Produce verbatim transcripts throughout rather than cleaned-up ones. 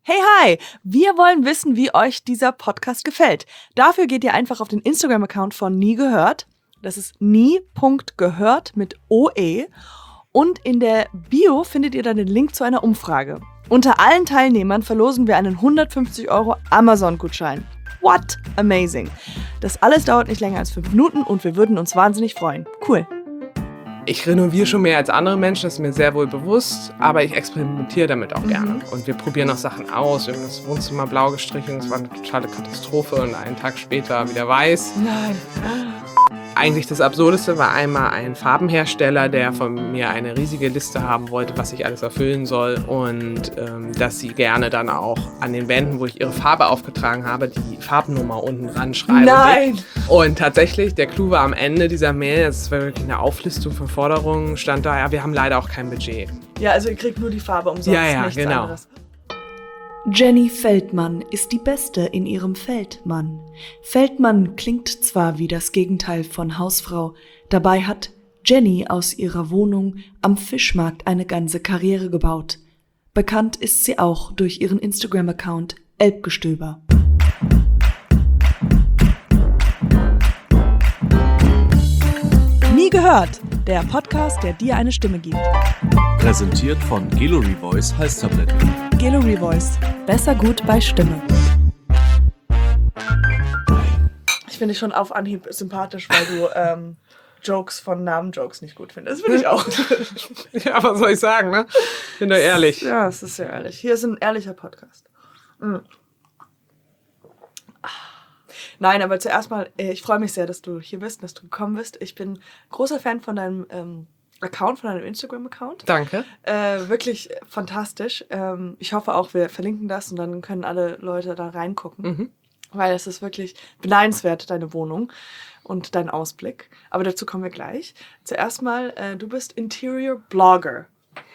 Hey, hi! Wir wollen wissen, wie euch dieser Podcast gefällt. Dafür geht ihr einfach auf den Instagram-Account von Nie gehört. Das ist nie.gehört mit O E. Und in der Bio findet ihr dann den Link zu einer Umfrage. Unter allen Teilnehmern verlosen wir einen hundertfünfzig Euro Amazon-Gutschein. What? Amazing. Das alles dauert nicht länger als fünf Minuten und wir würden uns wahnsinnig freuen. Cool. Ich renoviere schon mehr als andere Menschen, das ist mir sehr wohl bewusst, aber ich experimentiere damit auch gerne. Mhm. Und wir probieren auch Sachen aus. Wir haben das Wohnzimmer blau gestrichen, das war eine totale Katastrophe und einen Tag später wieder weiß. Nein. Eigentlich das Absurdeste war einmal ein Farbenhersteller, der von mir eine riesige Liste haben wollte, was ich alles erfüllen soll und ähm, dass sie gerne dann auch an den Wänden, wo ich ihre Farbe aufgetragen habe, die Farbnummer unten ranschreiben. Nein! Und tatsächlich, der Clou war am Ende dieser Mail, das war wirklich eine Auflistung von Forderungen, stand da, ja, wir haben leider auch kein Budget. Ja, also ihr kriegt nur die Farbe umsonst, Ja, ja, nichts genau. anderes. Jenny Feldmann ist die Beste in ihrem Feldmann. Feldmann klingt zwar wie das Gegenteil von Hausfrau, dabei hat Jenny aus ihrer Wohnung am Fischmarkt eine ganze Karriere gebaut. Bekannt ist sie auch durch ihren Instagram-Account Elbgestöber. Nie gehört, der Podcast, der dir eine Stimme gibt. Präsentiert von Gelo Revoice Halstabletten. Gelo Revoice. Besser gut bei Stimme. Ich finde dich schon auf Anhieb sympathisch, weil du ähm, Jokes von Namen-Jokes nicht gut findest. Das finde ich auch. Ja, was soll ich sagen, ne? Bin doch ehrlich. Ja, es ist sehr ehrlich. Hier ist ein ehrlicher Podcast. Mhm. Nein, aber zuerst mal, ich freue mich sehr, dass du hier bist, dass du gekommen bist. Ich bin großer Fan von deinem ähm, Account, von deinem Instagram-Account. Danke. Äh, wirklich fantastisch. Ähm, ich hoffe auch, wir verlinken das und dann können alle Leute da reingucken. Mhm. Weil es ist wirklich beneidenswert, deine Wohnung und dein Ausblick. Aber dazu kommen wir gleich. Zuerst mal, äh, du bist Interior Blogger.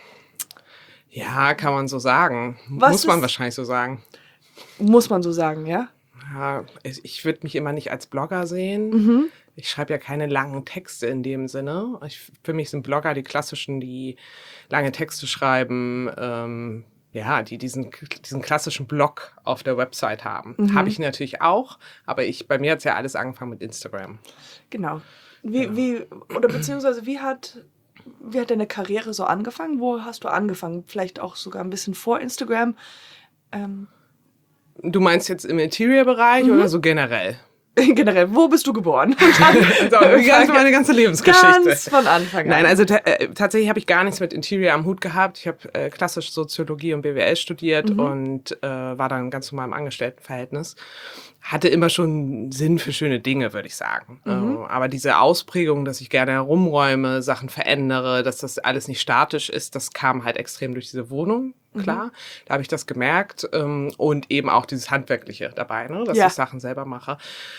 Ja, kann man so sagen. Was Muss man ist- wahrscheinlich so sagen. Muss man so sagen, ja? Ja, ich ich würde mich immer nicht als Blogger sehen. Mhm. Ich schreibe ja keine langen Texte in dem Sinne. Ich, für mich sind Blogger die klassischen, die lange Texte schreiben, ähm, ja, die diesen, diesen klassischen Blog auf der Website haben. Mhm. Habe ich natürlich auch, aber ich, bei mir hat es ja alles angefangen mit Instagram. Genau. Wie, wie, oder beziehungsweise wie hat, wie hat deine Karriere so angefangen? Wo hast du angefangen? Vielleicht auch sogar ein bisschen vor Instagram. Ähm, Du meinst jetzt im Interior-Bereich Mhm. oder so generell? generell, wo bist du geboren? Also, die ganze, meine ganze Lebensgeschichte. Ganz von Anfang an. Nein, also ta- äh, tatsächlich habe ich gar nichts mit Interior am Hut gehabt. Ich habe äh, klassisch Soziologie und B W L studiert Mhm. und äh, war dann ganz normal im Angestelltenverhältnis. Hatte immer schon Sinn für schöne Dinge, würde ich sagen. Mhm. Äh, aber diese Ausprägung, dass ich gerne herumräume, Sachen verändere, dass das alles nicht statisch ist, das kam halt extrem durch diese Wohnung. Klar, Mhm. da habe ich das gemerkt ähm, und eben auch dieses Handwerkliche dabei, ne? Dass Ja. ich Sachen selber mache.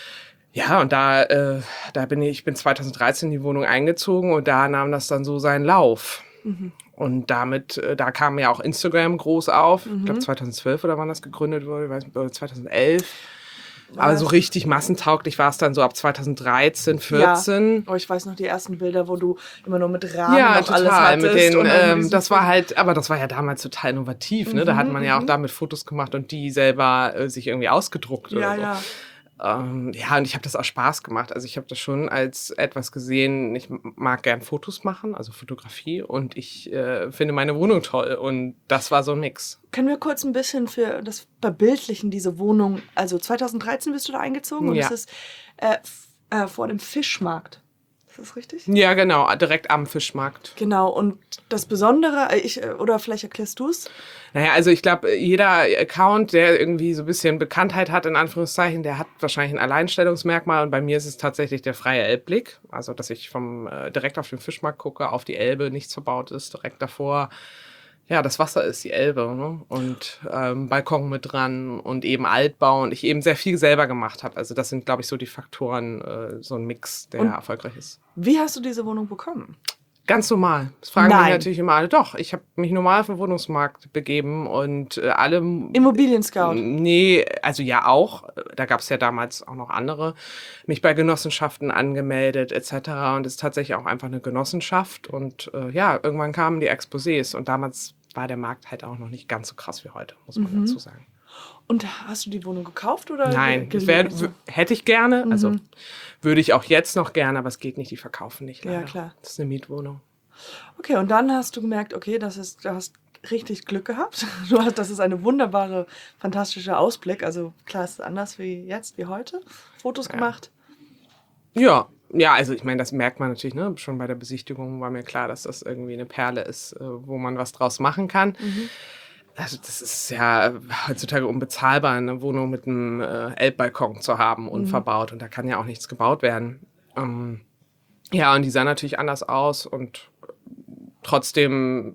Ja, und da, äh, da bin ich, ich bin zweitausenddreizehn in die Wohnung eingezogen und da nahm das dann so seinen Lauf. Mhm. Und damit, äh, da kam ja auch Instagram groß auf. Ich Mhm. glaube zweitausendzwölf oder wann das gegründet wurde, ich weiß nicht, oder zweitausendelf. Aber Was? so richtig massentauglich war es dann so ab zweitausenddreizehn, vierzehn. Oh, ich weiß noch die ersten Bilder, wo du immer nur mit Rahmen Ja, noch alles total. hattest. Mit den, und dann ähm, diesen- das war halt, aber das war ja damals total innovativ, ne? Da Mhm, hat man ja auch mhm. damit Fotos gemacht und die selber äh, sich irgendwie ausgedruckt Ja, oder so. ja. Ähm, ja, und ich habe das auch Spaß gemacht. Also ich habe das schon als etwas gesehen, ich mag gern Fotos machen, also Fotografie, und ich äh, finde meine Wohnung toll. Und das war so ein Mix. Können wir kurz ein bisschen für das Verbildlichen, diese Wohnung, also zweitausenddreizehn bist du da eingezogen und Ja. es ist äh, f- äh, vor dem Fischmarkt. Ist das richtig? Ja, genau, direkt am Fischmarkt. Genau, und das Besondere, äh, ich, äh, oder vielleicht erklärst du es? Naja, also ich glaube, jeder Account, der irgendwie so ein bisschen Bekanntheit hat, in Anführungszeichen, der hat wahrscheinlich ein Alleinstellungsmerkmal. Und bei mir ist es tatsächlich der freie Elbblick. Also, dass ich vom äh, direkt auf den Fischmarkt gucke, auf die Elbe, nichts verbaut ist, direkt davor. Ja, das Wasser ist die Elbe, ne? Und ähm, Balkon mit dran und eben Altbau und ich eben sehr viel selber gemacht habe. Also das sind, glaube ich, so die Faktoren, äh, so ein Mix, der Und- erfolgreich ist. Wie hast du diese Wohnung bekommen? Ganz normal. Das fragen Nein. mich natürlich immer alle. Doch, ich habe mich normal auf den Wohnungsmarkt begeben und äh, alle... Immobilien-Scout. Nee, also ja auch. Da gab es ja damals auch noch andere. Mich bei Genossenschaften angemeldet et cetera. Und es ist tatsächlich auch einfach eine Genossenschaft. Und äh, ja, irgendwann kamen die Exposés. Und damals war der Markt halt auch noch nicht ganz so krass wie heute, muss man Mhm. dazu sagen. Und hast du die Wohnung gekauft oder? Nein, ge- das wär, geliehen? w- hätte ich gerne, also Mhm. würde ich auch jetzt noch gerne, aber es geht nicht, die verkaufen nicht Ja, leider. klar. Das ist eine Mietwohnung. Okay, und dann hast du gemerkt, okay, das ist, du hast richtig Glück gehabt. Du hast, das ist eine wunderbare, fantastische Ausblick. Also klar, es ist anders wie jetzt, wie heute. Fotos Ja. gemacht. Ja, ja, also ich meine, das merkt man natürlich, ne? Schon bei der Besichtigung war mir klar, dass das irgendwie eine Perle ist, äh, wo man was draus machen kann. Mhm. Also das ist ja heutzutage unbezahlbar, eine Wohnung mit einem äh, Elbbalkon zu haben, unverbaut. Und da kann ja auch nichts gebaut werden. Ähm, ja, und die sah natürlich anders aus und trotzdem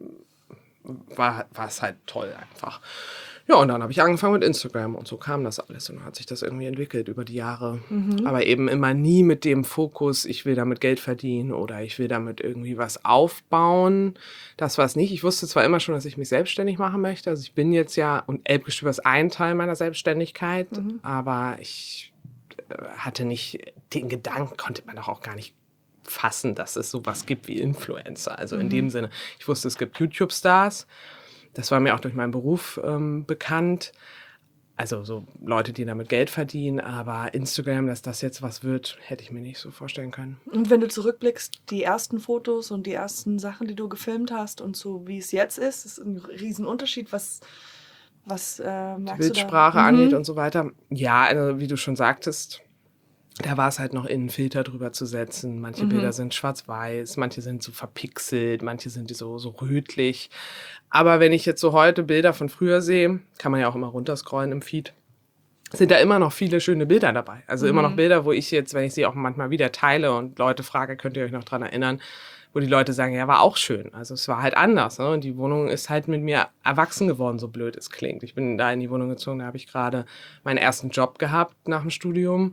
war, war es halt toll einfach. Ja, und dann habe ich angefangen mit Instagram und so kam das alles und dann hat sich das irgendwie entwickelt über die Jahre. Aber eben immer nie mit dem Fokus, ich will damit Geld verdienen oder ich will damit irgendwie was aufbauen. Das war es nicht. Ich wusste zwar immer schon, dass ich mich selbstständig machen möchte. Also ich bin jetzt ja, und Elbgestöber ist ein Teil meiner Selbstständigkeit, aber ich äh, hatte nicht den Gedanken, konnte man doch auch gar nicht fassen, dass es sowas gibt wie Influencer. Also in dem Sinne, ich wusste, es gibt YouTube-Stars. Das war mir auch durch meinen Beruf ähm, bekannt. Also so Leute, die damit Geld verdienen. Aber Instagram, dass das jetzt was wird, hätte ich mir nicht so vorstellen können. Und wenn du zurückblickst, die ersten Fotos und die ersten Sachen, die du gefilmt hast und so wie es jetzt ist, ist ein Riesenunterschied. Was, was äh, merkst Bildsprache du da? angeht Mhm. und so weiter. Ja, also wie du schon sagtest, da war es halt noch in einen Filter drüber zu setzen. Manche Mhm. Bilder sind schwarz-weiß, manche sind so verpixelt, manche sind so, so rötlich. Aber wenn ich jetzt so heute Bilder von früher sehe, kann man ja auch immer runterscrollen im Feed, sind da immer noch viele schöne Bilder dabei. Also immer noch Bilder, wo ich jetzt, wenn ich sie auch manchmal wieder teile und Leute frage, könnt ihr euch noch dran erinnern, wo die Leute sagen, ja, war auch schön. Also es war halt anders. Ne? Und die Wohnung ist halt mit mir erwachsen geworden, so blöd es klingt. Ich bin da in die Wohnung gezogen, da habe ich gerade meinen ersten Job gehabt nach dem Studium.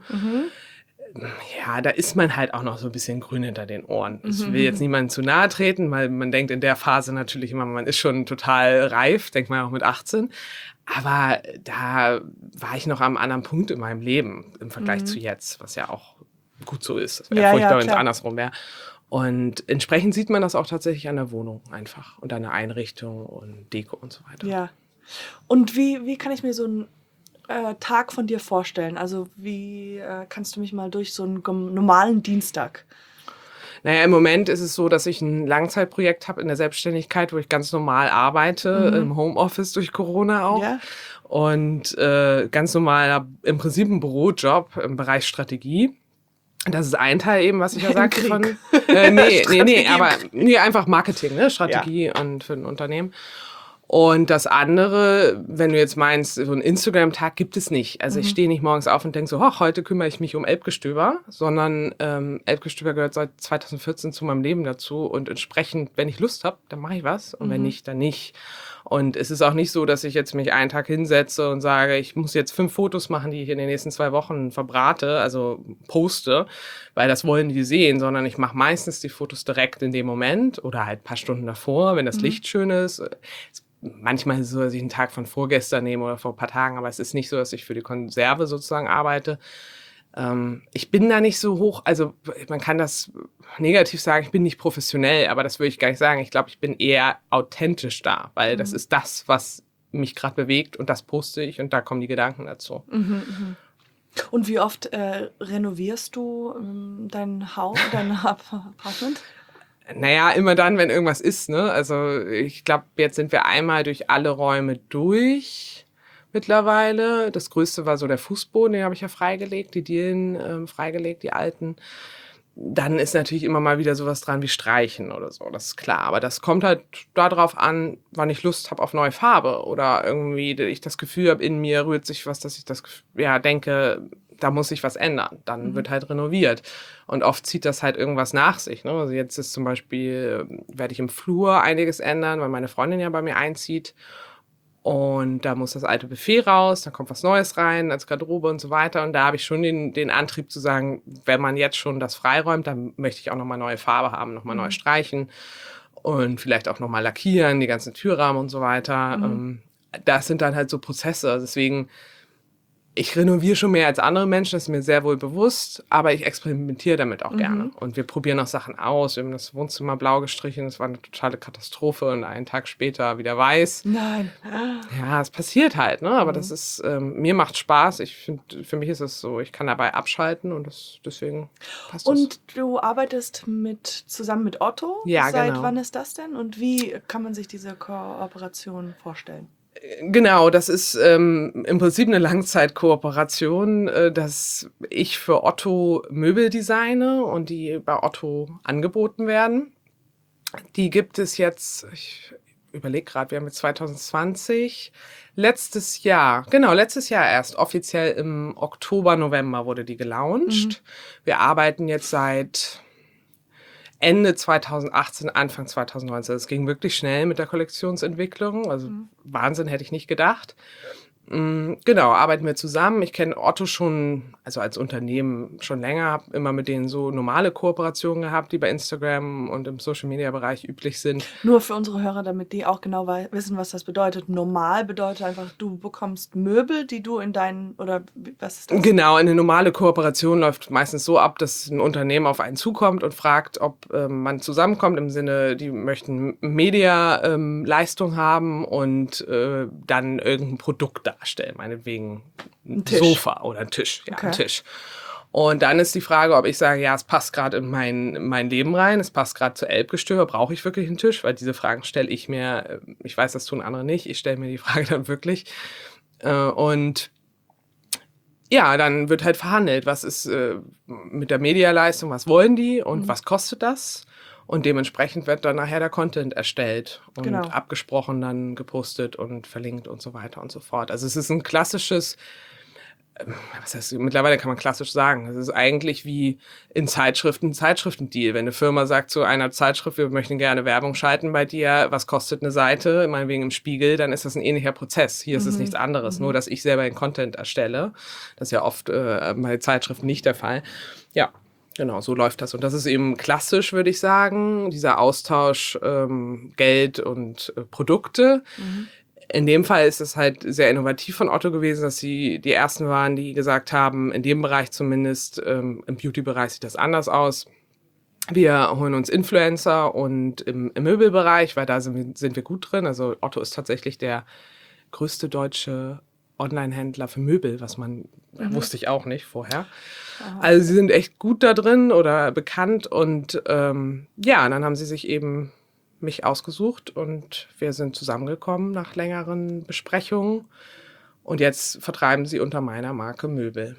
Ja, da ist man halt auch noch so ein bisschen grün hinter den Ohren. Ich will jetzt niemandem zu nahe treten, weil man denkt in der Phase natürlich immer, man ist schon total reif, denkt man auch mit achtzehn. Aber da war ich noch am anderen Punkt in meinem Leben im Vergleich zu jetzt, was ja auch gut so ist. Es wäre Ja, furchtbar, ja, wenn es klar. andersrum wäre. Und entsprechend sieht man das auch tatsächlich an der Wohnung einfach und an der Einrichtung und Deko und so weiter. Ja. Und wie, wie kann ich mir so einen äh, Tag von dir vorstellen? Also wie äh, kannst du mich mal durch so einen gem- normalen Dienstag? Naja, im Moment ist es so, dass ich ein Langzeitprojekt habe in der Selbstständigkeit, wo ich ganz normal arbeite, im Homeoffice durch Corona auch. Ja. Und äh, ganz normal im Prinzip ein Bürojob im Bereich Strategie. Das ist ein Teil eben, was ich ja Im sagte Krieg. von. Äh, nee, nee, Strategie nee, im aber nee, einfach Marketing, ne? Strategie und für ein Unternehmen. Und das andere, wenn du jetzt meinst, so einen Instagram-Tag gibt es nicht. Also ich stehe nicht morgens auf und denke so, ach, heute kümmere ich mich um Elbgestöber, sondern ähm, Elbgestöber gehört seit zweitausendvierzehn zu meinem Leben dazu und entsprechend, wenn ich Lust habe, dann mache ich was und wenn nicht, dann nicht. Und es ist auch nicht so, dass ich jetzt mich einen Tag hinsetze und sage, ich muss jetzt fünf Fotos machen, die ich in den nächsten zwei Wochen verbrate, also poste, weil das wollen die sehen, sondern ich mache meistens die Fotos direkt in dem Moment oder halt ein paar Stunden davor, wenn das Licht schön ist. Es Manchmal ist es so, dass ich einen Tag von vorgestern nehme oder vor ein paar Tagen, aber es ist nicht so, dass ich für die Konserve sozusagen arbeite. Ähm, ich bin da nicht so hoch, also man kann das negativ sagen, ich bin nicht professionell, aber das würde ich gar nicht sagen. Ich glaube, ich bin eher authentisch da, weil das ist das, was mich gerade bewegt und das poste ich und da kommen die Gedanken dazu. Und wie oft äh, renovierst du ähm, dein Haus, dein Apartment? Naja, immer dann, wenn irgendwas ist, ne? Also ich glaube, jetzt sind wir einmal durch alle Räume durch mittlerweile. Das Größte war so der Fußboden, den habe ich ja freigelegt, die Dielen ähm, freigelegt, die alten. Dann ist natürlich immer mal wieder sowas dran wie Streichen oder so, das ist klar. Aber das kommt halt darauf an, wann ich Lust habe auf neue Farbe oder irgendwie ich das Gefühl habe, in mir rührt sich was, dass ich das ja denke, da muss sich was ändern. Dann mhm. wird halt renoviert. Und oft zieht das halt irgendwas nach sich. Ne? Also jetzt ist zum Beispiel, werde ich im Flur einiges ändern, weil meine Freundin ja bei mir einzieht. Und da muss das alte Buffet raus, da kommt was Neues rein, als Garderobe und so weiter. Und da habe ich schon den, den Antrieb zu sagen, wenn man jetzt schon das freiräumt, dann möchte ich auch nochmal neue Farbe haben, nochmal neu streichen und vielleicht auch nochmal lackieren, die ganzen Türrahmen und so weiter. Mhm. Das sind dann halt so Prozesse. Deswegen ich renoviere schon mehr als andere Menschen, das ist mir sehr wohl bewusst, aber ich experimentiere damit auch Mhm. gerne. Und wir probieren auch Sachen aus. Wir haben das Wohnzimmer blau gestrichen, das war eine totale Katastrophe und einen Tag später wieder weiß. Nein. Ja, es passiert halt, ne? Aber Mhm. das ist, ähm, mir macht Spaß. Ich finde, für mich ist es so, ich kann dabei abschalten und das, deswegen passt das. Und du arbeitest mit, zusammen mit Otto? Ja, Seit genau. wann ist das denn? Und wie kann man sich diese Kooperation vorstellen? Genau, das ist ähm, im Prinzip eine Langzeitkooperation, äh, dass ich für Otto Möbel designe und die bei Otto angeboten werden. Die gibt es jetzt, ich überlege gerade, wir haben jetzt zwanzig zwanzig, letztes Jahr, genau, letztes Jahr erst, offiziell im Oktober, November wurde die gelauncht. Mhm. Wir arbeiten jetzt seit Ende zwanzig achtzehn, Anfang zwanzig neunzehn. Es ging wirklich schnell mit der Kollektionsentwicklung. Also Mhm. Wahnsinn, hätte ich nicht gedacht. Mm, Genau, arbeiten wir zusammen. Ich kenne Otto schon, also als Unternehmen schon länger, habe immer mit denen so normale Kooperationen gehabt, die bei Instagram und im Social-Media-Bereich üblich sind. Nur für unsere Hörer, damit die auch genau wei- wissen, was das bedeutet. Normal bedeutet einfach, du bekommst Möbel, die du in deinen, oder wie- was ist das? Genau, eine normale Kooperation läuft meistens so ab, dass ein Unternehmen auf einen zukommt und fragt, ob ähm, man zusammenkommt, im Sinne, die möchten Media-Leistung haben und äh, dann irgendein Produkt darstellen, meinetwegen ein Ein Tisch. Sofa oder ein Tisch, ja, Okay. ein Tisch. Und dann ist die Frage, ob ich sage, ja, es passt gerade in mein, in mein Leben rein, es passt gerade zu Elbgestöber, brauche ich wirklich einen Tisch? Weil diese Fragen stelle ich mir, äh, ich weiß, das tun andere nicht, ich stelle mir die Frage dann wirklich. Äh, und ja, dann wird halt verhandelt, was ist äh, mit der Medialeistung, was wollen die und Mhm. was kostet das? Und dementsprechend wird dann nachher der Content erstellt und Genau. abgesprochen, dann gepostet und verlinkt und so weiter und so fort. Also es ist ein klassisches, ähm, was heißt, mittlerweile kann man klassisch sagen, es ist eigentlich wie in Zeitschriften ein Zeitschriftendeal. Wenn eine Firma sagt zu einer Zeitschrift, wir möchten gerne Werbung schalten bei dir, was kostet eine Seite, meinetwegen im Spiegel, dann ist das ein ähnlicher Prozess. Hier ist es Mhm. nichts anderes, Mhm. nur dass ich selber den Content erstelle. Das ist ja oft äh, bei Zeitschriften nicht der Fall. Ja, genau, so läuft das. Und das ist eben klassisch, würde ich sagen, dieser Austausch ähm, Geld und äh, Produkte. Mhm. In dem Fall ist es halt sehr innovativ von Otto gewesen, dass sie die ersten waren, die gesagt haben, in dem Bereich zumindest, ähm, im Beauty-Bereich sieht das anders aus. Wir holen uns Influencer und im, im Möbelbereich, weil da sind wir, sind wir gut drin. Also Otto ist tatsächlich der größte deutsche Online-Händler für Möbel, was man, Mhm. wusste ich auch nicht vorher. Aha. Also sie sind echt gut da drin oder bekannt und ähm, ja, dann haben sie sich eben mich ausgesucht und wir sind zusammengekommen nach längeren Besprechungen und jetzt vertreiben sie unter meiner Marke Möbel.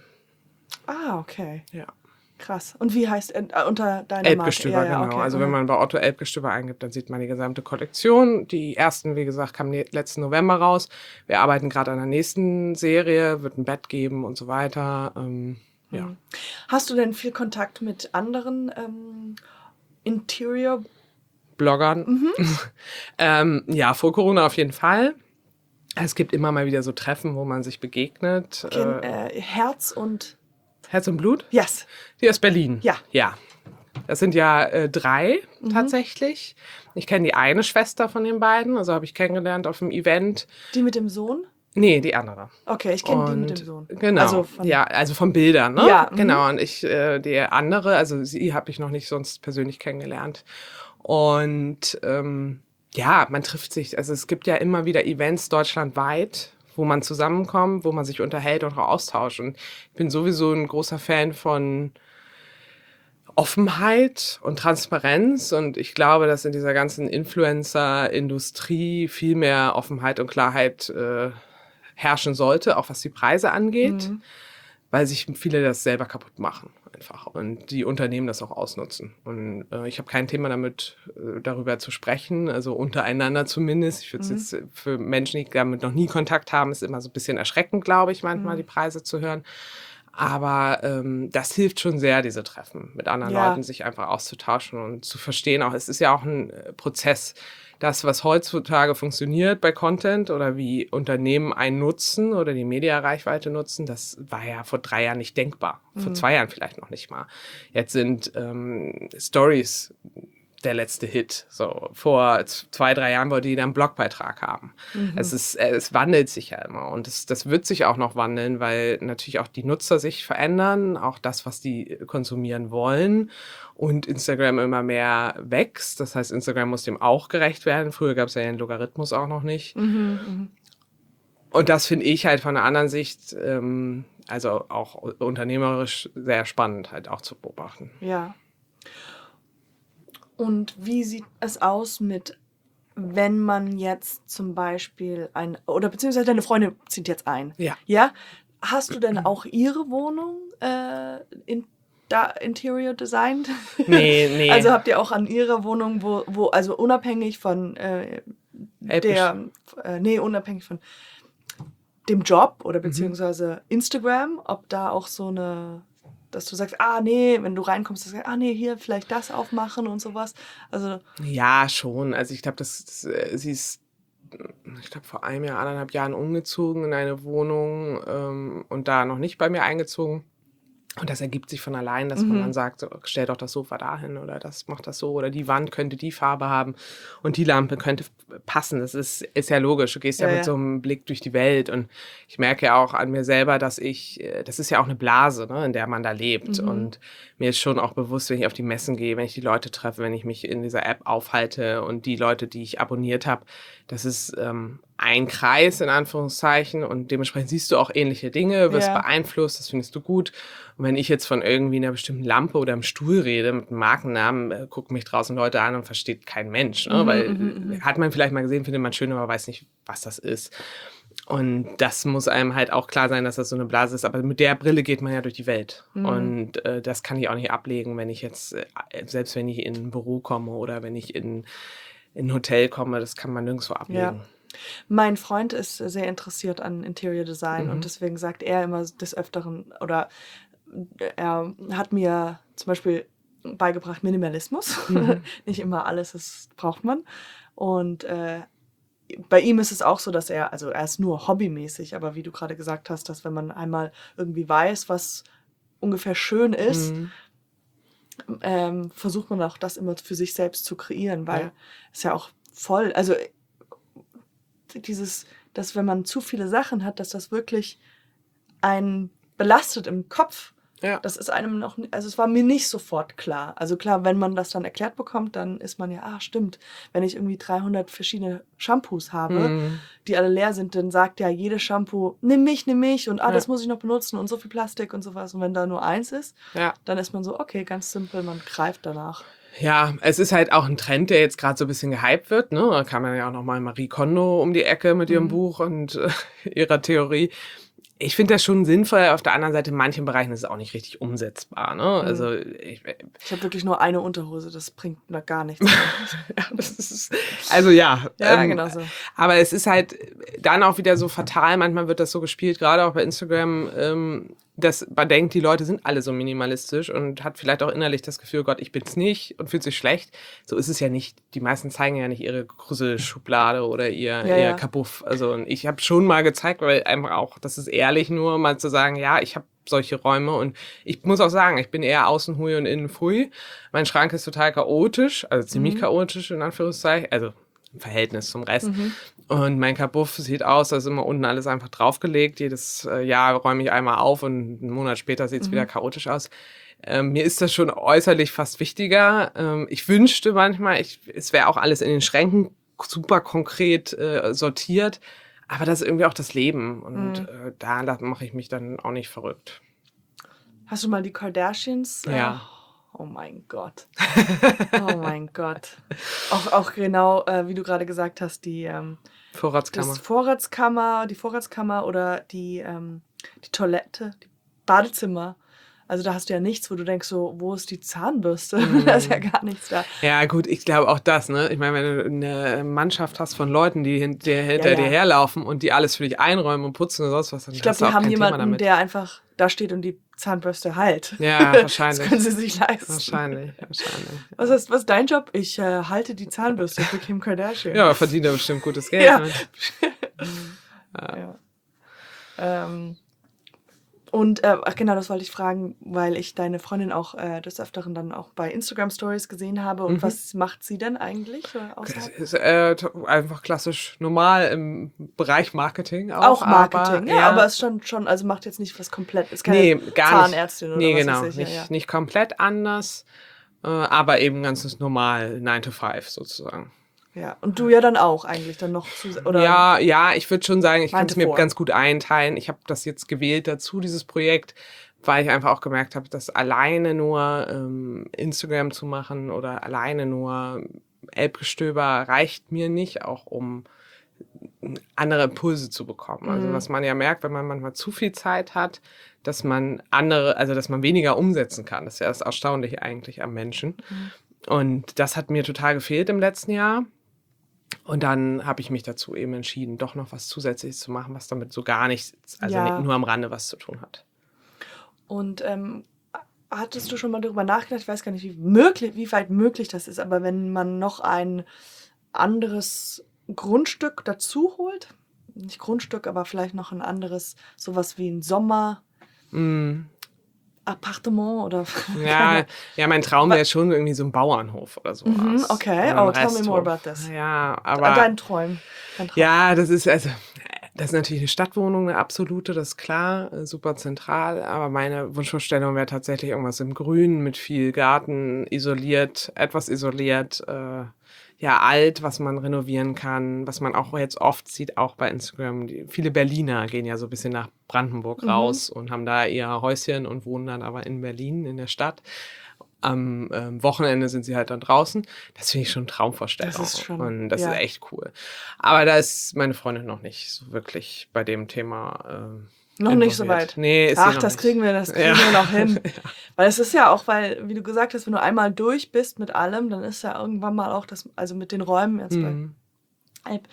Ah, okay. Ja. Krass. Und wie heißt, äh, unter deiner Elbgestöber, Marke? Ja, ja, genau. okay. Also Mhm. wenn man bei Otto Elbgestöber eingibt, dann sieht man die gesamte Kollektion. Die ersten, wie gesagt, kamen le- letzten November raus. Wir arbeiten gerade an der nächsten Serie, wird ein Bett geben und so weiter. Ähm, ja. Mhm. Hast du denn viel Kontakt mit anderen ähm, Interior? Bloggern. Mhm. ähm, ja, vor Corona auf jeden Fall. Es gibt immer mal wieder so Treffen, wo man sich begegnet. Ken, Äh, äh, Herz und Herz und Blut? Yes. Die aus Berlin. Ja. Ja. Das sind ja äh, drei Mhm. tatsächlich. Ich kenne die eine Schwester von den beiden, also habe ich kennengelernt auf dem Event. Die mit dem Sohn? Nee, die andere. Okay, ich kenne die mit Und dem Sohn. Genau. Also von, ja, also von Bildern, ne? Ja, mhm. Genau. Und ich, äh, die andere, also sie habe ich noch nicht sonst persönlich kennengelernt. Und ähm, ja, man trifft sich. Also es gibt ja immer wieder Events deutschlandweit, wo man zusammenkommt, wo man sich unterhält und auch austauscht. Und ich bin sowieso ein großer Fan von Offenheit und Transparenz. Und ich glaube, dass in dieser ganzen Influencer-Industrie viel mehr Offenheit und Klarheit äh, herrschen sollte, auch was die Preise angeht, Mhm. weil sich viele das selber kaputt machen einfach und die Unternehmen das auch ausnutzen. Und äh, ich habe kein Thema damit, äh, darüber zu sprechen, also untereinander zumindest. Ich würde es Mhm. jetzt äh, für Menschen, die damit noch nie Kontakt haben, ist immer so ein bisschen erschreckend, glaube ich, manchmal Mhm. die Preise zu hören. Aber ähm, das hilft schon sehr, diese Treffen mit anderen Ja. Leuten, sich einfach auszutauschen und zu verstehen. Auch es ist ja auch ein äh, Prozess, das, was heutzutage funktioniert bei Content oder wie Unternehmen einen nutzen oder die Mediareichweite nutzen, das war ja vor drei Jahren nicht denkbar. Vor Mhm. zwei Jahren vielleicht noch nicht mal. Jetzt sind ähm, Stories der letzte Hit. So vor zwei, drei Jahren wollte jeder einen Blogbeitrag haben. Mhm. Es ist, es wandelt sich ja immer und es, das wird sich auch noch wandeln, weil natürlich auch die Nutzer sich verändern, auch das, was die konsumieren wollen und Instagram immer mehr wächst. Das heißt, Instagram muss dem auch gerecht werden. Früher gab es ja den Logarithmus auch noch nicht. Mhm, mh. Und das finde ich halt von einer anderen Sicht, ähm, also auch unternehmerisch sehr spannend halt auch zu beobachten. Ja. Und wie sieht es aus mit, wenn man jetzt zum Beispiel ein, oder beziehungsweise deine Freundin zieht jetzt ein. Ja. Ja? Hast du denn auch ihre Wohnung äh, in, da Interior designt? Nee, nee. Also habt ihr auch an ihrer Wohnung, wo, wo also unabhängig von äh, der, äh, nee, unabhängig von dem Job oder beziehungsweise mhm. Instagram, ob da auch so eine, dass du sagst, ah nee, wenn du reinkommst, dass du sagst, ah nee, hier vielleicht das aufmachen und sowas. Also ja, schon. Also ich glaube, das, das sie ist, ich glaube, vor einem Jahr, anderthalb Jahren umgezogen in eine Wohnung ähm, und da noch nicht bei mir eingezogen. Und das ergibt sich von allein, dass mhm. man dann sagt, so, stell doch das Sofa dahin oder das macht das so oder die Wand könnte die Farbe haben und die Lampe könnte passen. Das ist, ist ja logisch. Du gehst ja, ja mit ja. so einem Blick durch die Welt und ich merke ja auch an mir selber, dass ich, das ist ja auch eine Blase, ne, in der man da lebt. Mhm. Und mir ist schon auch bewusst, wenn ich auf die Messen gehe, wenn ich die Leute treffe, wenn ich mich in dieser App aufhalte und die Leute, die ich abonniert habe, das ist ähm, ein Kreis in Anführungszeichen und dementsprechend siehst du auch ähnliche Dinge, wirst ja. beeinflusst, das findest du gut. Und wenn ich jetzt von irgendwie einer bestimmten Lampe oder einem Stuhl rede mit einem Markennamen, äh, gucken mich draußen Leute an und versteht kein Mensch. Ne? Mhm, Weil mhm, hat man vielleicht mal gesehen, findet man schön, aber weiß nicht, was das ist. Und das muss einem halt auch klar sein, dass das so eine Blase ist. Aber mit der Brille geht man ja durch die Welt. Mhm. Und äh, das kann ich auch nicht ablegen, wenn ich jetzt, äh, selbst wenn ich in ein Büro komme oder wenn ich in, in ein Hotel komme, das kann man nirgendwo ablegen. Ja. Mein Freund ist sehr interessiert an Interior Design mhm. und deswegen sagt er immer des Öfteren, oder er hat mir zum Beispiel beigebracht Minimalismus. Mhm. Nicht immer alles das braucht man. Und äh, bei ihm ist es auch so, dass er, also er ist nur hobbymäßig, aber wie du gerade gesagt hast, dass wenn man einmal irgendwie weiß, was ungefähr schön ist, mhm. ähm, versucht man auch das immer für sich selbst zu kreieren, weil es ja. ja auch voll, also dieses, dass wenn man zu viele Sachen hat, dass das wirklich einen belastet im Kopf. Ja. Das ist einem noch, also es war mir nicht sofort klar. Also klar, wenn man das dann erklärt bekommt, dann ist man ja, ah stimmt, wenn ich irgendwie dreihundert verschiedene Shampoos habe, mhm. die alle leer sind, dann sagt ja jedes Shampoo, nimm mich, nimm mich und ah, ja. das muss ich noch benutzen und so viel Plastik und sowas. Und wenn da nur eins ist, ja. dann ist man so, okay, ganz simpel, man greift danach. Ja, es ist halt auch ein Trend, der jetzt gerade so ein bisschen gehypt wird. Ne? Da kam ja auch nochmal Marie Kondo um die Ecke mit ihrem mhm. Buch und äh, ihrer Theorie. Ich finde das schon sinnvoll. Auf der anderen Seite, in manchen Bereichen ist es auch nicht richtig umsetzbar. Ne? Mhm. Also ich, ich habe wirklich nur eine Unterhose, das bringt da gar nichts. ja, das ist, also ja. Ja, ähm, genau so. Aber es ist halt dann auch wieder so fatal. Manchmal wird das so gespielt, gerade auch bei Instagram, ähm, dass man denkt, die Leute sind alle so minimalistisch und hat vielleicht auch innerlich das Gefühl, Gott, ich bin's nicht und fühlt sich schlecht. So ist es ja nicht. Die meisten zeigen ja nicht ihre Gruselschublade oder ihr, ja, ihr ja. Kabuff. Also ich habe schon mal gezeigt, weil einfach auch, das ist ehrlich nur, mal zu sagen, ja, ich habe solche Räume und ich muss auch sagen, ich bin eher außen hui und innen pfui. Mein Schrank ist total chaotisch, also ziemlich mhm. chaotisch in Anführungszeichen, also im Verhältnis zum Rest. Mhm. Und mein Kabuff sieht aus, als immer unten alles einfach draufgelegt. Jedes äh, Jahr räume ich einmal auf und einen Monat später sieht es mhm. wieder chaotisch aus. Ähm, mir ist das schon äußerlich fast wichtiger. Ähm, ich wünschte manchmal, ich, es wäre auch alles in den Schränken super konkret äh, sortiert. Aber das ist irgendwie auch das Leben. Und mhm. äh, da mache ich mich dann auch nicht verrückt. Hast du mal die Kardashians? Ja. Oh. Oh mein Gott. Oh mein Gott. Auch, auch genau, äh, wie du gerade gesagt hast, die ähm, Vorratskammer. Das Vorratskammer, die Vorratskammer oder die, ähm, die Toilette, die Badezimmer. Also da hast du ja nichts, wo du denkst, so, wo ist die Zahnbürste? Mm. Da ist ja gar nichts da. Ja gut, ich glaube auch das, ne? Ich meine, wenn du eine Mannschaft hast von Leuten, die hinter, hinter ja, ja. dir herlaufen und die alles für dich einräumen und putzen und sonst was, dann ich glaube, die haben jemanden, der einfach da steht und die Zahnbürste heilt. Ja, wahrscheinlich. Das können sie sich leisten. Wahrscheinlich, wahrscheinlich. Was ist, was ist dein Job? Ich äh, halte die Zahnbürste für Kim Kardashian. Ja, aber verdient ja bestimmt gutes Geld. Ja. Ne? ja. ja. Ähm, Und äh, ach genau, das wollte ich fragen, weil ich deine Freundin auch äh, des Öfteren dann auch bei Instagram Stories gesehen habe. Und Mhm. was macht sie denn eigentlich? Äh, Das außerhalb? ist äh, t- einfach klassisch normal im Bereich Marketing auch. Auch Marketing, aber, ja, aber es ist schon, schon, also macht jetzt nicht was komplett, ist keine nee, gar Zahnärztin nicht. oder Nee, was genau. weiß ich. Nicht, Ja, ja. nicht komplett anders, äh, aber eben ganz normal nine to five sozusagen. Ja, und du ja dann auch eigentlich dann noch zu, oder Ja, ja, ich würde schon sagen, ich kann Meinte es mir vor. ganz gut einteilen. Ich habe das jetzt gewählt dazu, dieses Projekt, weil ich einfach auch gemerkt habe, dass alleine nur ähm, Instagram zu machen oder alleine nur Elbgestöber reicht mir nicht, auch um andere Impulse zu bekommen. Also was man ja merkt, wenn man manchmal zu viel Zeit hat, dass man andere, also dass man weniger umsetzen kann. Das ist ja das Erstaunliche eigentlich am Menschen. Und das hat mir total gefehlt im letzten Jahr. Und dann habe ich mich dazu eben entschieden, doch noch was Zusätzliches zu machen, was damit so gar nichts, also Ja. nicht nur am Rande was zu tun hat. Und ähm, hattest du schon mal darüber nachgedacht, ich weiß gar nicht, wie, möglich, wie weit möglich das ist, aber wenn man noch ein anderes Grundstück dazu holt, nicht Grundstück, aber vielleicht noch ein anderes, sowas wie ein Sommerappartement oder Ja, ja, mein Traum wäre schon irgendwie so ein Bauernhof oder sowas. Mhm, okay. Oder ein Oh, tell me more Resthof. about this. Ja, aber dein Träum. Dein Traum. ja, das ist also das ist natürlich eine Stadtwohnung, eine absolute, das ist klar, äh, super zentral. Aber meine Wunschvorstellung wäre tatsächlich irgendwas im Grünen mit viel Garten, isoliert, etwas isoliert, äh, ja, alt, was man renovieren kann, was man auch jetzt oft sieht, auch bei Instagram. Die, viele Berliner gehen ja so ein bisschen nach Brandenburg raus und haben da ihr Häuschen und wohnen dann aber in Berlin, in der Stadt. Am ähm, Wochenende sind sie halt dann draußen. Das finde ich schon eine Traumvorstellung. Das ist schon, und das ja. ist echt cool. Aber da ist meine Freundin noch nicht so wirklich bei dem Thema ähm, Noch nicht so involviert. weit. Nee, ist sie Ach, noch das nicht. kriegen wir, das kriegen Ja. wir noch hin. Weil es ist ja auch, weil, wie du gesagt hast, wenn du einmal durch bist mit allem, dann ist ja irgendwann mal auch das, also mit den Räumen jetzt Mhm. bei Alp,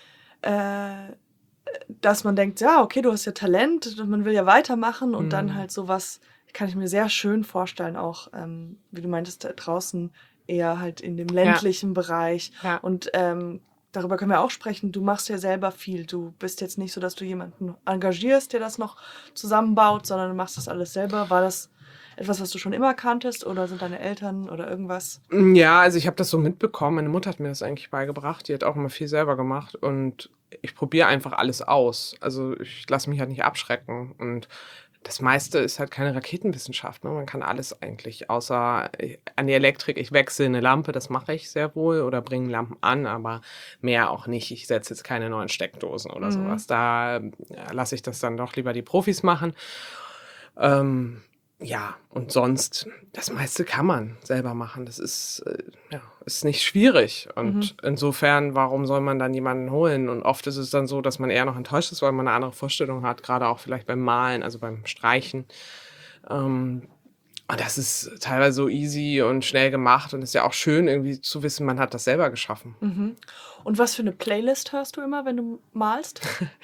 äh, dass man denkt, ja, okay, du hast ja Talent und man will ja weitermachen und Mhm. dann halt sowas, kann ich mir sehr schön vorstellen, auch, ähm, wie du meintest, da draußen eher halt in dem ländlichen Bereich. Ja. Und ähm, darüber können wir auch sprechen. Du machst ja selber viel. Du bist jetzt nicht so, dass du jemanden engagierst, der das noch zusammenbaut, sondern du machst das alles selber. War das etwas, was du schon immer kanntest oder sind deine Eltern oder irgendwas? Ja, also ich habe das so mitbekommen. Meine Mutter hat mir das eigentlich beigebracht. Die hat auch immer viel selber gemacht und ich probiere einfach alles aus. Also ich lasse mich halt nicht abschrecken und das meiste ist halt keine Raketenwissenschaft. Ne? Man kann alles eigentlich, außer äh, an die Elektrik. Ich wechsle eine Lampe, das mache ich sehr wohl oder bringe Lampen an, aber mehr auch nicht. Ich setze jetzt keine neuen Steckdosen oder sowas. Da äh, lasse ich das dann doch lieber die Profis machen. Ähm, ja, und sonst, das meiste kann man selber machen. Das ist, äh, ja, ist nicht schwierig. Und insofern, warum soll man dann jemanden holen? Und oft ist es dann so, dass man eher noch enttäuscht ist, weil man eine andere Vorstellung hat, gerade auch vielleicht beim Malen, also beim Streichen. Ähm, und das ist teilweise so easy und schnell gemacht und ist ja auch schön, irgendwie zu wissen, man hat das selber geschaffen. Mhm. Und was für eine Playlist hörst du immer, wenn du malst?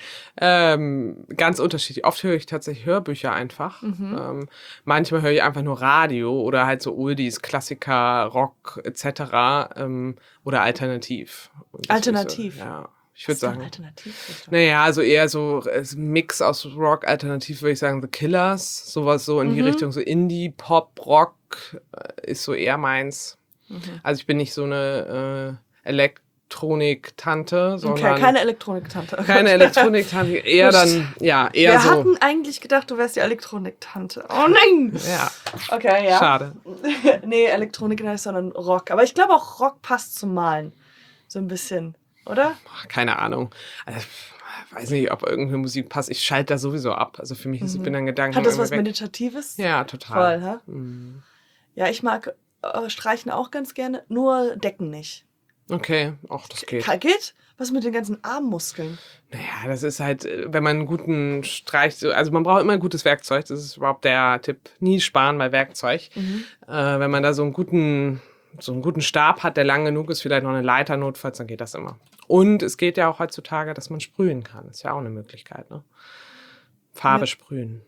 Ähm, ganz unterschiedlich. Oft höre ich tatsächlich Hörbücher einfach. Ähm, manchmal höre ich einfach nur Radio oder halt so Oldies, Klassiker, Rock et cetera. Ähm, oder alternativ. Und das Alternativ? Ist so, ja, ich würde Was ist denn sagen. Alternativ? Naja, also eher so äh, ein Mix aus Rock, alternativ würde ich sagen The Killers. Sowas so in die Richtung so Indie, Pop, Rock äh, ist so eher meins. Also ich bin nicht so eine äh, Elektronik-Tante, sondern Okay, keine Elektronik-Tante. keine Elektronik-Tante, eher dann, ja, eher Wir so. hatten eigentlich gedacht, du wärst die Elektronik-Tante. Oh nein! Ja, Okay, ja. schade. Nee, Elektronik nicht, sondern Rock. Aber ich glaube auch Rock passt zum Malen. So ein bisschen, oder? Keine Ahnung. Also, ich weiß nicht, ob irgendeine Musik passt. Ich schalte da sowieso ab. Also für mich ist, ich bin dann Gedanken. Hat das was irgendwie weg. Meditatives? Ja, total. Voll, hä? Mhm. Ja, ich mag äh, Streichen auch ganz gerne, nur Decken nicht. Okay, auch das geht. Ka- Geht? Was mit den ganzen Armmuskeln? Naja, das ist halt, äh, wenn man einen guten Streich, also man braucht immer ein gutes Werkzeug, das ist überhaupt der Tipp. Nie sparen bei Werkzeug. Äh, wenn man da so einen guten, so einen guten Stab hat, der lang genug ist, vielleicht noch eine Leiter notfalls, dann geht das immer. Und es geht ja auch heutzutage, dass man sprühen kann. Ist ja auch eine Möglichkeit, ne? Farbe Ja. sprühen.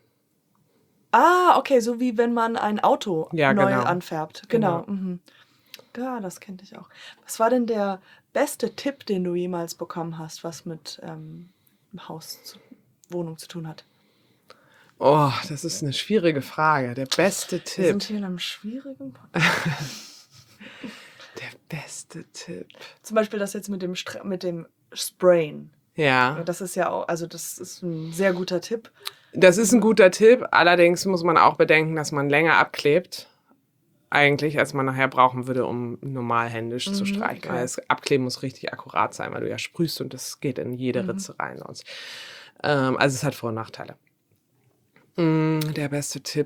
Ah, okay, so wie wenn man ein Auto Ja, neu genau. anfärbt. Genau. Genau. Mhm. Ja, das kannte ich auch. Was war denn der beste Tipp, den du jemals bekommen hast, was mit ähm, Haus, zu, Wohnung zu tun hat? Oh, das ist eine schwierige Frage. Der beste Wir Tipp. sind hier in einem schwierigen Podcast. Der beste Tipp. Zum Beispiel das jetzt mit dem, Stra- mit dem Sprayen. Ja. Das ist ja auch, also das ist ein sehr guter Tipp. Das ist ein guter Tipp. Allerdings muss man auch bedenken, dass man länger abklebt, eigentlich, als man nachher brauchen würde, um normal händisch Mhm, zu streichen. okay. Weil das Abkleben muss richtig akkurat sein, weil du ja sprühst und das geht in jede Mhm. Ritze rein. Sonst. Ähm, also es hat Vor- und Nachteile. Mm, der beste Tipp.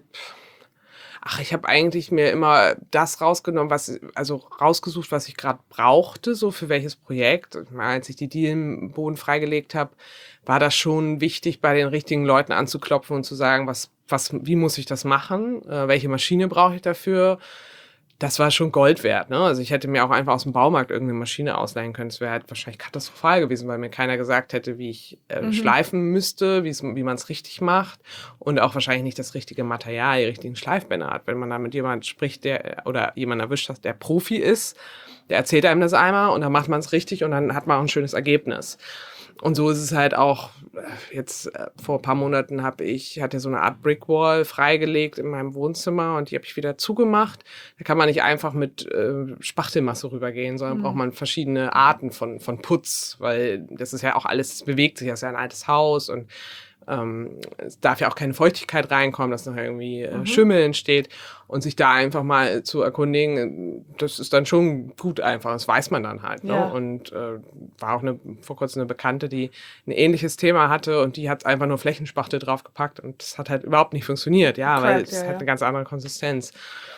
Ach, ich habe eigentlich mir immer das rausgenommen, was, also rausgesucht, was ich gerade brauchte, so für welches Projekt. Ich meine, als ich die Dielenboden freigelegt habe, war das schon wichtig, bei den richtigen Leuten anzuklopfen und zu sagen, was, was, wie muss ich das machen? Äh, welche Maschine brauche ich dafür? Das war schon Gold wert, ne? Also ich hätte mir auch einfach aus dem Baumarkt irgendeine Maschine ausleihen können. Es wäre halt wahrscheinlich katastrophal gewesen, weil mir keiner gesagt hätte, wie ich äh, Mhm. schleifen müsste, wie's- wie man es richtig macht und auch wahrscheinlich nicht das richtige Material, die richtigen Schleifbänder hat. Wenn man da mit jemandem spricht, der oder jemand erwischt hat, der Profi ist, der erzählt einem das einmal und dann macht man es richtig und dann hat man auch ein schönes Ergebnis. Und so ist es halt auch, äh, jetzt äh, vor ein paar Monaten habe ich, hatte so eine Art Brickwall freigelegt in meinem Wohnzimmer und die habe ich wieder zugemacht. Da kann man nicht einfach mit äh, Spachtelmasse rübergehen, sondern Mhm. braucht man verschiedene Arten von, von Putz, weil das ist ja auch alles, es bewegt sich, das ist ja ein altes Haus und ähm, es darf ja auch keine Feuchtigkeit reinkommen, dass noch irgendwie äh, Mhm. Schimmel entsteht und sich da einfach mal zu erkundigen, das ist dann schon gut einfach, das weiß man dann halt. Ne? Ja. Und äh, war auch eine, vor kurzem eine Bekannte, die ein ähnliches Thema hatte und die hat einfach nur Flächenspachtel draufgepackt und das hat halt überhaupt nicht funktioniert, ja, weil Correct, es ja, hat ja. eine ganz andere Konsistenz.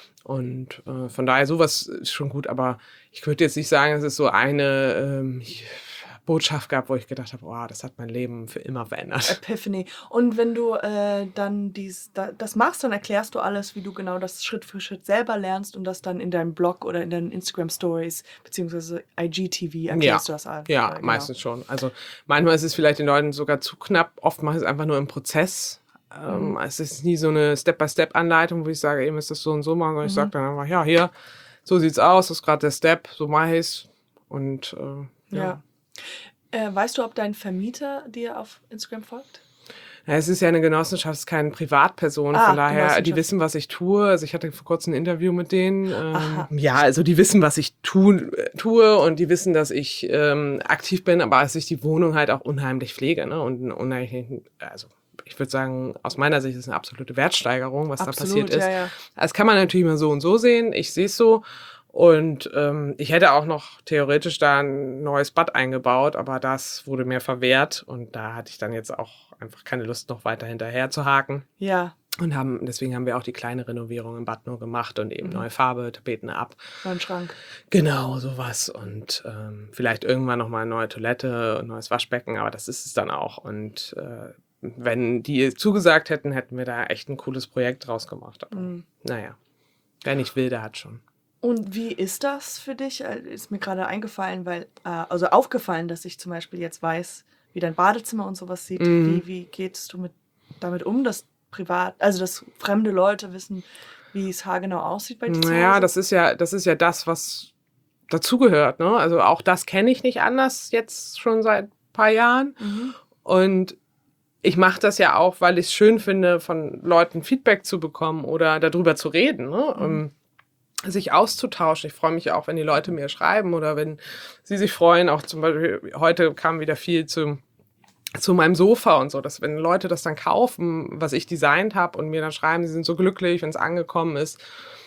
Und äh, von daher, sowas ist schon gut, aber ich würde jetzt nicht sagen, es ist so eine ähm, Botschaft gab, wo ich gedacht habe, oh, das hat mein Leben für immer verändert. Epiphany. Und wenn du äh, dann dies, da, das machst, dann erklärst du alles, wie du genau das Schritt für Schritt selber lernst und das dann in deinem Blog oder in deinen Instagram-Stories beziehungsweise I G T V erklärst du das alles. Ja, Äh, genau. meistens schon. Also manchmal ist es vielleicht den Leuten sogar zu knapp, oft mache ich es einfach nur im Prozess. Ähm, Mhm. Es ist nie so eine Step-by-Step-Anleitung, wo ich sage, ihr müsst das so und so machen, sondern ich Mhm. sage dann einfach, ja, hier, so sieht's aus, das ist gerade der Step, so mache ich's. Und äh, ja. Ja. Äh, weißt du, ob dein Vermieter dir auf Instagram folgt? Ja, es ist ja eine Genossenschaft, es ist keine Privatperson, Ah, von daher, Genossenschaft. die wissen, was ich tue. Also ich hatte vor kurzem ein Interview mit denen. Aha. Ähm, ja, also die wissen, was ich tu, tue und die wissen, dass ich ähm, aktiv bin, aber dass ich die Wohnung halt auch unheimlich pflege. Ne? Und einen unheimlichen, also ich würde sagen, aus meiner Sicht ist es eine absolute Wertsteigerung, was da passiert ist. ja, ja. Das kann man natürlich mal so und so sehen. Ich sehe es so. Und ähm, ich hätte auch noch theoretisch da ein neues Bad eingebaut, aber das wurde mir verwehrt und da hatte ich dann jetzt auch einfach keine Lust, noch weiter hinterher zu haken. Ja, Und haben, deswegen haben wir auch die kleine Renovierung im Bad nur gemacht und eben Mhm. neue Farbe, Tapeten ab. neuen Schrank. Genau, sowas. Und ähm, vielleicht irgendwann nochmal eine neue Toilette, ein neues Waschbecken, aber das ist es dann auch. Und äh, wenn die zugesagt hätten, hätten wir da echt ein cooles Projekt draus gemacht. Aber Mhm. naja, wer nicht will, der hat schon. Und wie ist das für dich? Äh, Ist mir gerade eingefallen, weil, äh, also aufgefallen, dass ich zum Beispiel jetzt weiß, wie dein Badezimmer und sowas sieht. Mhm. Wie, wie gehst du mit, damit um, dass privat, also dass fremde Leute wissen, wie es haargenau aussieht bei dir zu Naja, Hause? das ist ja, das ist ja das, was dazugehört, ne? Also auch das kenne ich nicht anders jetzt schon seit ein paar Jahren. Mhm. Und ich mache das ja auch, weil ich es schön finde, von Leuten Feedback zu bekommen oder darüber zu reden, ne? Mhm. Um sich auszutauschen. Ich freue mich auch, wenn die Leute mir schreiben oder wenn sie sich freuen. Auch zum Beispiel, heute kam wieder viel zu, zu meinem Sofa und so, dass wenn Leute das dann kaufen, was ich designt habe und mir dann schreiben, sie sind so glücklich, wenn es angekommen ist.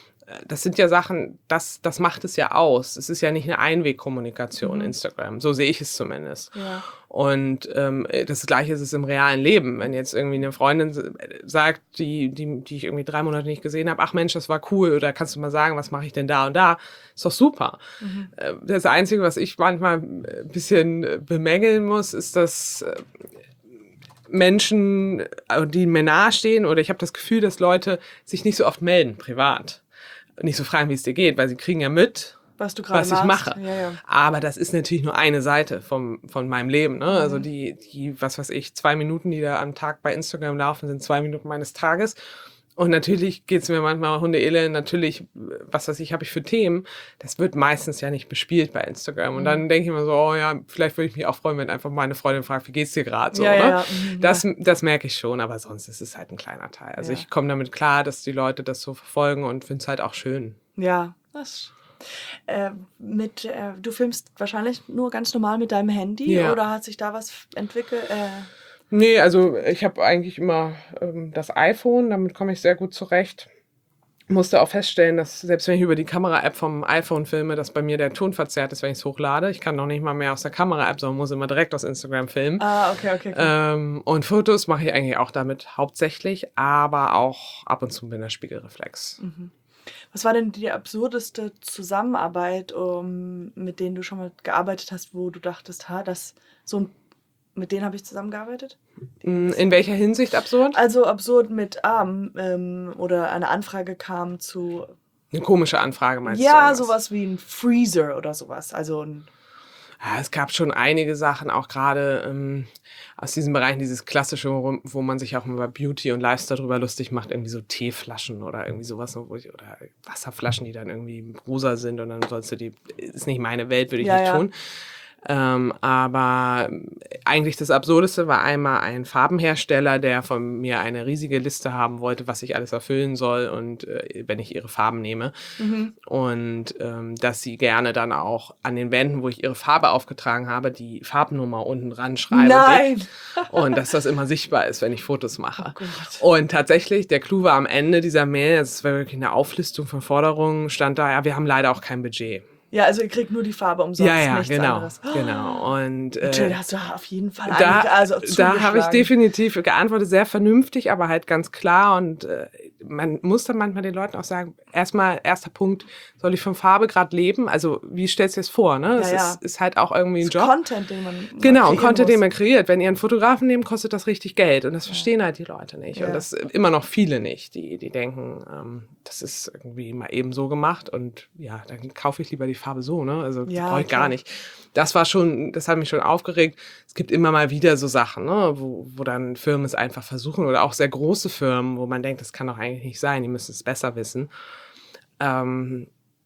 Das sind ja Sachen, das, das macht es ja aus. Es ist ja nicht eine Einwegkommunikation, Mhm. Instagram. So sehe ich es zumindest. Ja. Und ähm, das Gleiche ist es im realen Leben. Wenn jetzt irgendwie eine Freundin sagt, die, die, die ich irgendwie drei Monate nicht gesehen habe, ach Mensch, das war cool, oder kannst du mal sagen, was mache ich denn da und da? Ist doch super. Mhm. Äh, Das Einzige, was ich manchmal ein bisschen bemängeln muss, ist, dass äh, Menschen, äh, die mir nahestehen, oder ich habe das Gefühl, dass Leute sich nicht so oft melden, privat. Nicht so fragen, wie es dir geht, weil sie kriegen ja mit, Was du gerade was ich machst. mache. Ja, ja. Aber das ist natürlich nur eine Seite vom, von meinem Leben. Ne? Also Mhm. die, die, was weiß ich, zwei Minuten, die da am Tag bei Instagram laufen, sind zwei Minuten meines Tages. Und natürlich geht's mir manchmal Hundeelend, natürlich, was weiß ich, habe ich für Themen. Das wird meistens ja nicht bespielt bei Instagram. Und dann denke ich mir so, oh ja, vielleicht würde ich mich auch freuen, wenn einfach meine Freundin fragt, wie geht's dir gerade so, Ja, ne? ja, ja. Mhm, Das, das merke ich schon, aber sonst ist es halt ein kleiner Teil. Also Ja. ich komme damit klar, dass die Leute das so verfolgen und finde es halt auch schön. Ja, das äh, mit, äh, du filmst wahrscheinlich nur ganz normal mit deinem Handy Ja. oder hat sich da was entwickelt? Äh, Nee, also ich habe eigentlich immer ähm, das iPhone, damit komme ich sehr gut zurecht. Musste auch feststellen, dass selbst wenn ich über die Kamera-App vom iPhone filme, dass bei mir der Ton verzerrt ist, wenn ich es hochlade. Ich kann noch nicht mal mehr aus der Kamera-App, sondern muss immer direkt aus Instagram filmen. ah, okay, okay. okay. Ähm, und Fotos mache ich eigentlich auch damit hauptsächlich, aber auch ab und zu mit einer Spiegelreflex. Was war denn die absurdeste Zusammenarbeit, um, mit denen du schon mal gearbeitet hast, wo du dachtest, ha, das so ein, mit denen habe ich zusammengearbeitet? In welcher Hinsicht absurd? Also absurd mit Arm ähm, oder eine Anfrage kam zu, Eine komische Anfrage meinst du? ja, oder was? sowas wie ein Freezer oder sowas. Also ein, Ja, es gab schon einige Sachen, auch gerade ähm, aus diesen Bereichen, dieses klassische, wo, wo man sich auch über Beauty und Lifestyle drüber lustig macht, irgendwie so Teeflaschen oder irgendwie sowas, wo ich, oder Wasserflaschen, die dann irgendwie rosa sind und dann sollst du die, ist nicht meine Welt, würde ich Ja, nicht ja. tun. Ähm, aber eigentlich das Absurdeste war einmal ein Farbenhersteller, der von mir eine riesige Liste haben wollte, was ich alles erfüllen soll und äh, wenn ich ihre Farben nehme. Und ähm, dass sie gerne dann auch an den Wänden, wo ich ihre Farbe aufgetragen habe, die Farbnummer unten dran schreibe. Nein! Dick. Und dass das immer sichtbar ist, wenn ich Fotos mache. Gott. Und tatsächlich, der Clou war am Ende dieser Mail, es war wirklich eine Auflistung von Forderungen, stand da, ja, wir haben leider auch kein Budget. Ja, also ihr kriegt nur die Farbe umsonst, Ja, ja, nichts genau, anderes. genau. Und äh, Natürlich hast du auf jeden Fall da, einige, also da habe ich zugeschlagen. definitiv geantwortet, sehr vernünftig, aber halt ganz klar. Und äh, man muss dann manchmal den Leuten auch sagen, erstmal, erster Punkt, soll ich von Farbe gerade leben? Also wie stellst du dir das vor? Ne? Das Ja, ja. Ist, ist halt auch irgendwie ein Das ist Job. Content, den man Genau, ein kreieren Content, muss. den man kreiert. Wenn ihr einen Fotografen nehmt, kostet das richtig Geld. Und das verstehen halt die Leute nicht. Ja. Und das immer noch viele nicht, die, die denken, ähm, das ist irgendwie mal eben so gemacht. Und ja, dann kaufe ich lieber die Farbe so, ne? Also Ja, brauche ich klar. gar nicht. Das war schon, das hat mich schon aufgeregt. Es gibt immer mal wieder so Sachen, ne? wo, wo dann Firmen es einfach versuchen oder auch sehr große Firmen, wo man denkt, das kann doch eigentlich nicht sein, die müssen es besser wissen. Ähm,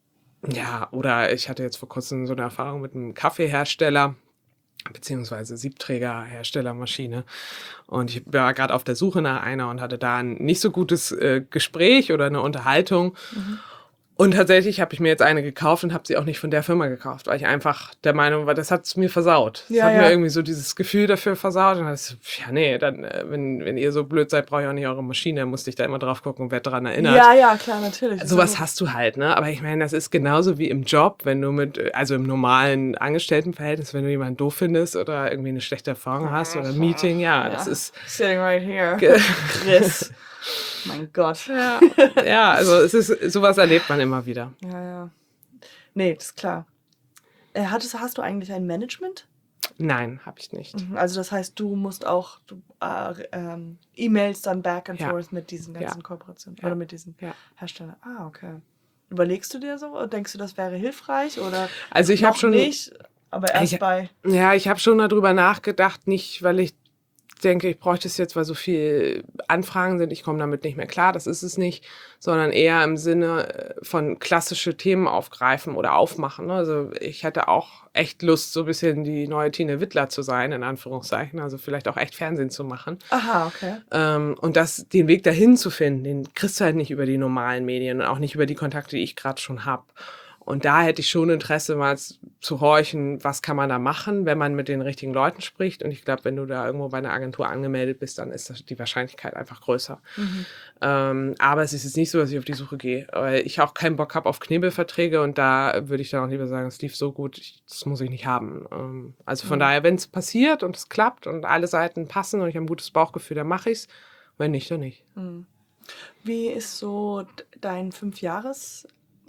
ja, oder ich hatte jetzt vor kurzem so eine Erfahrung mit einem Kaffeehersteller, beziehungsweise Siebträgerherstellermaschine. Und ich war gerade auf der Suche nach einer und hatte da ein nicht so gutes äh, Gespräch oder eine Unterhaltung. Mhm. Und tatsächlich habe ich mir jetzt eine gekauft und habe sie auch nicht von der Firma gekauft, weil ich einfach der Meinung war, das hat es mir versaut. Das Ja, hat ja. mir irgendwie so dieses Gefühl dafür versaut. Und dann dachte ich, ja nee, dann, äh, wenn, wenn ihr so blöd seid, brauche ich auch nicht eure Maschine. Dann musste ich da immer drauf gucken und werde daran erinnert. Ja, ja, klar, natürlich. Sowas hast du halt, ne? Aber ich meine, das ist genauso wie im Job, wenn du mit, also im normalen Angestelltenverhältnis, wenn du jemanden doof findest oder irgendwie eine schlechte Erfahrung hast oder ein Meeting, ja, das ist, Sitting right here. Ge- Chris. Mein Gott. ja, ja, also es ist, sowas erlebt man immer wieder. Ja, ja. Nee, das ist klar. Äh, hattest, hast du eigentlich ein Management? Nein, habe ich nicht. Mhm, also das heißt, du musst auch du, äh, ähm, E-Mails dann back and Ja. forth mit diesen ganzen Ja. Kooperationen Ja. oder mit diesen Ja. Herstellern. Ah, okay. Überlegst du dir so? Oder denkst du, das wäre hilfreich? Oder Also ich noch habe schon, nicht, aber erst Ich- bei... ja, ich habe schon darüber nachgedacht, nicht, weil ich denke, ich bräuchte es jetzt, weil so viel Anfragen sind, ich komme damit nicht mehr klar, das ist es nicht, sondern eher im Sinne von klassische Themen aufgreifen oder aufmachen. ne? Also ich hätte auch echt Lust, so ein bisschen die neue Tine Wittler zu sein, in Anführungszeichen, also vielleicht auch echt Fernsehen zu machen. Aha, okay. Ähm, und das, den Weg dahin zu finden, den kriegst du halt nicht über die normalen Medien und auch nicht über die Kontakte, die ich gerade schon habe. Und da hätte ich schon Interesse, mal zu horchen, was kann man da machen, wenn man mit den richtigen Leuten spricht. Und ich glaube, wenn du da irgendwo bei einer Agentur angemeldet bist, dann ist das die Wahrscheinlichkeit einfach größer. Mhm. Ähm, aber es ist jetzt nicht so, dass ich auf die Suche gehe, weil ich auch keinen Bock habe auf Knebelverträge und da würde ich dann auch lieber sagen, es lief so gut, ich, das muss ich nicht haben. Ähm, also von Mhm. daher, wenn es passiert und es klappt und alle Seiten passen und ich habe ein gutes Bauchgefühl, dann mache ich es. Wenn nicht, dann nicht. Mhm. Wie ist so d- dein Fünfjahresplan?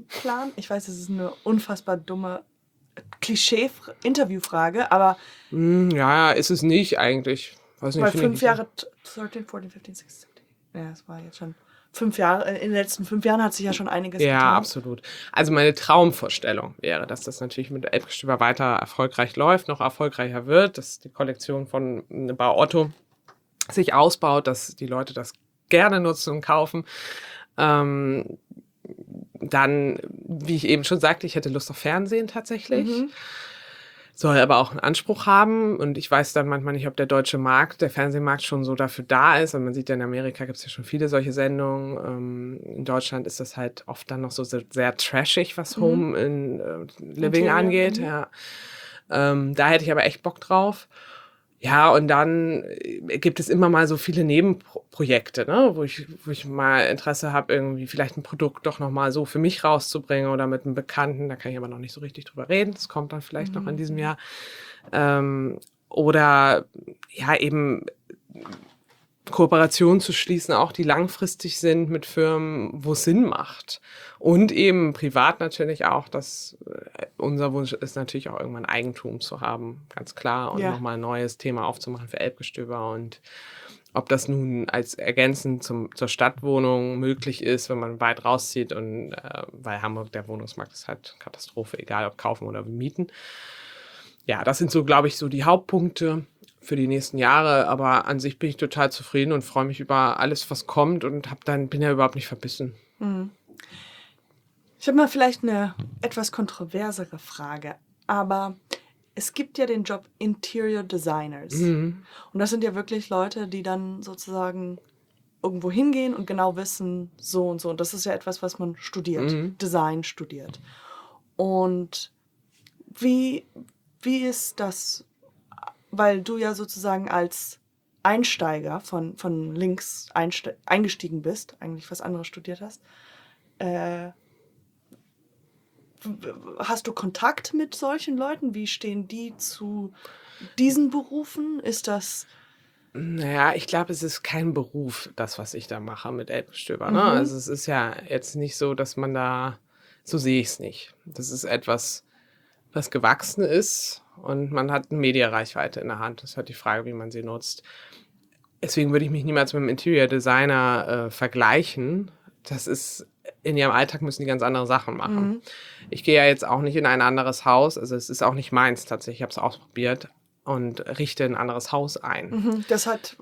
Ich weiß, das ist eine unfassbar dumme Klischee-Interviewfrage, aber Hm, ja, ist es nicht eigentlich. Weiß nicht, weil finde ich fünf nicht. Jahre, dreizehn, vierzehn, fünfzehn, sechzehn, siebzehn, ja, das war jetzt schon fünf Jahre, in den letzten fünf Jahren hat sich ja schon einiges Ja, getan. absolut. Also meine Traumvorstellung wäre, dass das natürlich mit Elbgestöber weiter erfolgreich läuft, noch erfolgreicher wird, dass die Kollektion von Bau Otto sich ausbaut, dass die Leute das gerne nutzen und kaufen. Ähm, dann, wie ich eben schon sagte, ich hätte Lust auf Fernsehen tatsächlich. Mhm. Soll aber auch einen Anspruch haben. Und ich weiß dann manchmal nicht, ob der deutsche Markt, der Fernsehmarkt schon so dafür da ist. Und man sieht ja, in Amerika gibt es ja schon viele solche Sendungen. Ähm, in Deutschland ist das halt oft dann noch so sehr, sehr trashig, was mhm. Home in äh, Living Interior, angeht. Mhm. Ja. Ähm, da hätte ich aber echt Bock drauf. Ja, und dann gibt es immer mal so viele Nebenprojekte, ne, wo ich, wo ich mal Interesse habe, irgendwie vielleicht ein Produkt doch nochmal so für mich rauszubringen oder mit einem Bekannten. Da kann ich aber noch nicht so richtig drüber reden. Das kommt dann vielleicht mhm. noch in diesem Jahr. Ähm, oder ja, eben Kooperationen zu schließen, auch die langfristig sind mit Firmen, wo es Sinn macht. Und eben privat natürlich auch, dass äh, unser Wunsch ist natürlich auch irgendwann Eigentum zu haben, ganz klar. Und ja. nochmal ein neues Thema aufzumachen für Elbgestöber. Und ob das nun als ergänzend zum, zur Stadtwohnung möglich ist, wenn man weit rauszieht. Und äh, weil Hamburg, der Wohnungsmarkt ist halt Katastrophe, egal ob kaufen oder mieten. Ja, das sind so, glaube ich, so die Hauptpunkte für die nächsten Jahre, aber an sich bin ich total zufrieden und freue mich über alles, was kommt und hab dann, bin ja überhaupt nicht verbissen. Mhm. Ich habe mal vielleicht eine etwas kontroversere Frage, aber es gibt ja den Job Interior Designers. Mhm. Und das sind ja wirklich Leute, die dann sozusagen irgendwo hingehen und genau wissen, so und so. Und das ist ja etwas, was man studiert, mhm. Design studiert. Und wie, wie ist das, weil du ja sozusagen als Einsteiger von, von links einste- eingestiegen bist, eigentlich was anderes studiert hast, äh, hast du Kontakt mit solchen Leuten? Wie stehen die zu diesen Berufen? Ist das... Naja, ich glaube, es ist kein Beruf, das, was ich da mache mit Elbgestöber. Ne? Mhm. Also es ist ja jetzt nicht so, dass man da, so sehe ich es nicht. Das ist etwas, was gewachsen ist und man hat eine Medienreichweite in der Hand. Das ist halt die Frage, wie man sie nutzt. Deswegen würde ich mich niemals mit einem Interior Designer äh, vergleichen. Das ist, in ihrem Alltag müssen die ganz andere Sachen machen. Mhm. Ich gehe ja jetzt auch nicht in ein anderes Haus, also es ist auch nicht meins tatsächlich, ich habe es ausprobiert und richte ein anderes Haus ein. Mhm. Das hat,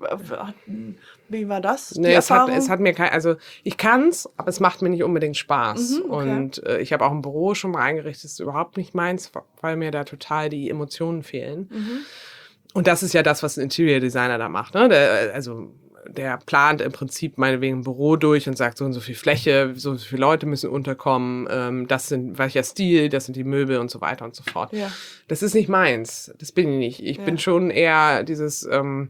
wie war das? Die nee, es Erfahrung? hat, es hat mir kein, also ich kann's, aber es macht mir nicht unbedingt Spaß. Mhm, okay. Und äh, ich habe auch ein Büro schon mal eingerichtet, das ist überhaupt nicht meins, weil mir da total die Emotionen fehlen. Mhm. Und das ist ja das, was ein Interior Designer da macht, ne? Der, also der plant im Prinzip meinetwegen ein Büro durch und sagt, so und so viel Fläche, so und so viele Leute müssen unterkommen, ähm, das sind, welcher Stil, das sind die Möbel und so weiter und so fort. Ja. Das ist nicht meins, das bin ich nicht. Ich ja. bin schon eher dieses, ähm,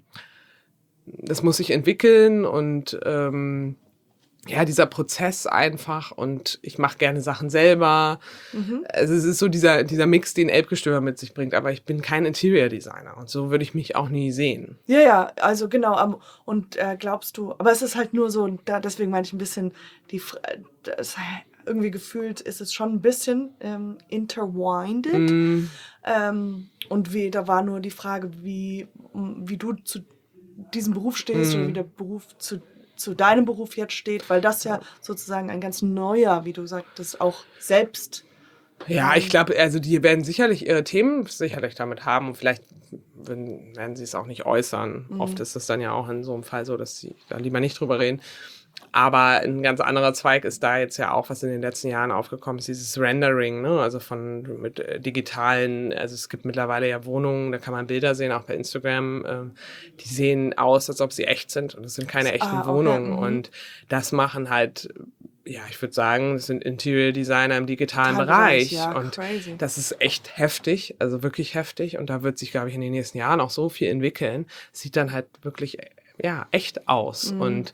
das muss sich entwickeln und ähm, ja, dieser Prozess einfach und ich mache gerne Sachen selber. Mhm. Also es ist so dieser, dieser Mix, den Elbgestöber mit sich bringt, aber ich bin kein Interior Designer und so würde ich mich auch nie sehen. Ja, ja, also genau. Und äh, glaubst du, aber es ist halt nur so, da, deswegen meine ich ein bisschen, die, das, irgendwie gefühlt ist es schon ein bisschen ähm, intertwined. Mm. Ähm, und wie, da war nur die Frage, wie, wie du zu diesem Beruf stehst mm. oder wie der Beruf zu zu deinem Beruf jetzt steht, weil das ja sozusagen ein ganz neuer, wie du sagtest, auch selbst... Ja, ähm, ich glaube, also die werden sicherlich ihre Themen sicherlich damit haben und vielleicht werden sie es auch nicht äußern. Mhm. Oft ist es dann ja auch in so einem Fall so, dass sie da lieber nicht drüber reden. Aber ein ganz anderer Zweig ist da jetzt ja auch, was in den letzten Jahren aufgekommen ist, dieses Rendering, ne? Also von mit äh, digitalen, also es gibt mittlerweile ja Wohnungen, da kann man Bilder sehen, auch bei Instagram, ähm, die sehen aus, als ob sie echt sind und es sind keine echten ah, Wohnungen. Okay. Und das machen halt, ja, ich würde sagen, das sind Interior Designer im digitalen Bereich. Ja, und crazy. Das ist echt heftig, also wirklich heftig. Und da wird sich, glaube ich, in den nächsten Jahren auch so viel entwickeln. Sieht dann halt wirklich, ja, echt aus. Mhm. Und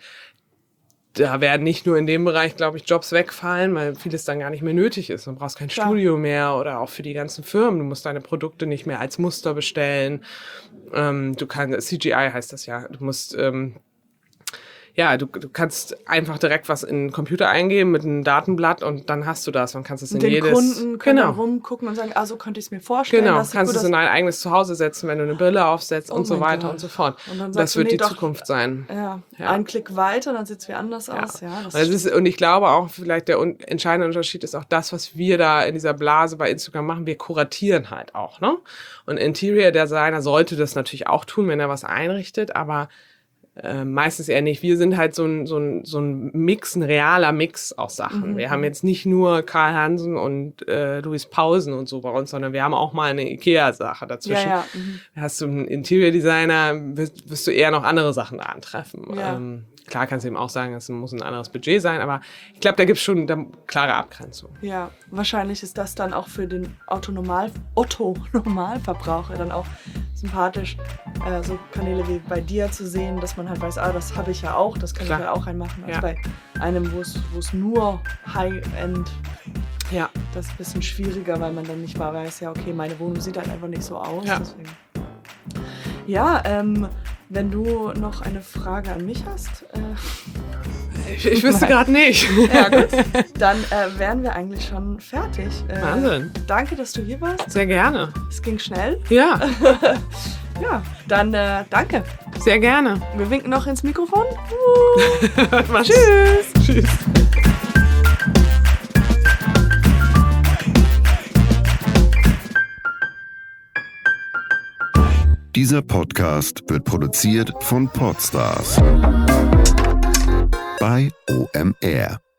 da werden nicht nur in dem Bereich, glaube ich, Jobs wegfallen, weil vieles dann gar nicht mehr nötig ist. Du brauchst kein Klar. Studio mehr oder auch für die ganzen Firmen. Du musst deine Produkte nicht mehr als Muster bestellen. Ähm, du kannst, C G I heißt das ja, du musst... Ähm, Ja, du, du kannst einfach direkt was in den Computer eingeben mit einem Datenblatt und dann hast du das und kannst es in den jedes... Kunden können genau. rumgucken und sagen, ah, so könnte ich es mir vorstellen. Genau, kannst es in dein eigenes Zuhause setzen, wenn du eine Brille aufsetzt oh und so weiter Gott. und so fort. Und dann das wird du, nee, die doch, Zukunft sein. Ja, ja. Ein Klick weiter, dann sieht es wie anders ja. aus. Ja, das und, ist, und ich glaube auch, vielleicht der un- entscheidende Unterschied ist auch das, was wir da in dieser Blase bei Instagram machen. Wir kuratieren halt auch, ne? Und Interior Designer sollte das natürlich auch tun, wenn er was einrichtet, aber Äh, meistens eher nicht. Wir sind halt so ein, so ein, so ein Mix, ein realer Mix aus Sachen. Mhm. Wir haben jetzt nicht nur Karl Hansen und äh, Louis Pausen und so bei uns, sondern wir haben auch mal eine Ikea-Sache dazwischen. Ja, ja. Mhm. Hast du einen Interior-Designer, wirst, wirst du eher noch andere Sachen da antreffen. Ja. Ähm, klar kannst du eben auch sagen, es muss ein anderes Budget sein, aber ich glaube, da gibt es schon eine klare Abgrenzung. Ja, wahrscheinlich ist das dann auch für den Otto-Normal- Otto-Normalverbraucher dann auch sympathisch, äh, so Kanäle wie bei dir zu sehen, dass man halt weiß, ah, das habe ich ja auch, das kann Klar. ich ja auch reinmachen. Also Ja. bei einem, wo es wo es nur High-End, Ja. das ist ein bisschen schwieriger, weil man dann nicht mal weiß, ja, okay, meine Wohnung sieht halt einfach nicht so aus. Ja. Deswegen. Ja, ähm, wenn du noch eine Frage an mich hast, äh, Ich, ich wüsste gerade nicht. ja, gut, dann äh, wären wir eigentlich schon fertig. Äh, Wahnsinn. Danke, dass du hier warst. Sehr gerne. Es ging schnell. Ja, Ja, dann äh, danke. sehr gerne. Wir winken noch ins Mikrofon. Mach's. Tschüss. Tschüss. Dieser Podcast wird produziert von Podstars bei O M R.